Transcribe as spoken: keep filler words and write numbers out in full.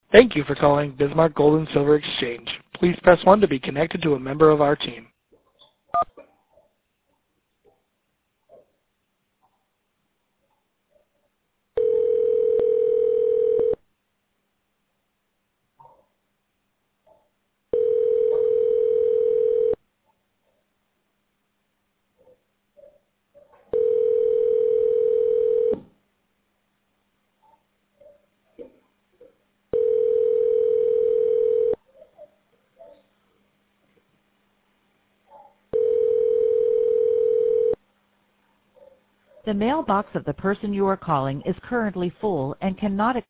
Thank you for calling Bismarck Gold and Silver Exchange. Please press one to be connected to a member of our team. The mailbox of the person you are calling is currently full and cannot